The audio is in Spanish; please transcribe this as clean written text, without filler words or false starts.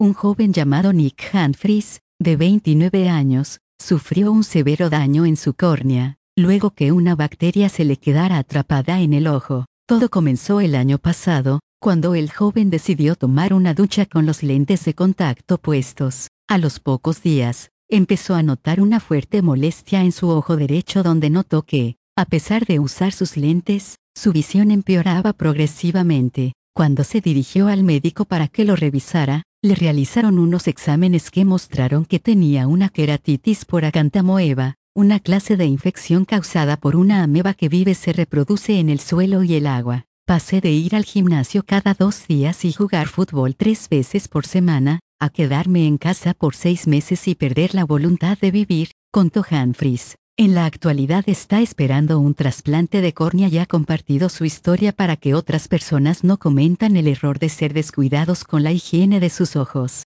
Un joven llamado Nick Humphries, de 29 años, sufrió un severo daño en su córnea, luego que una bacteria se le quedara atrapada en el ojo. Todo comenzó el año pasado, cuando el joven decidió tomar una ducha con los lentes de contacto puestos. A los pocos días, empezó a notar una fuerte molestia en su ojo derecho donde notó que, a pesar de usar sus lentes, su visión empeoraba progresivamente. Cuando se dirigió al médico para que lo revisara, le realizaron unos exámenes que mostraron que tenía una queratitis por Acanthamoeba, una clase de infección causada por una ameba que vive y se reproduce en el suelo y el agua. Pasé de ir al gimnasio cada 2 días y jugar fútbol 3 veces por semana, a quedarme en casa por 6 meses y perder la voluntad de vivir, contó Humphries. En la actualidad está esperando un trasplante de córnea y ha compartido su historia para que otras personas no cometan el error de ser descuidados con la higiene de sus ojos.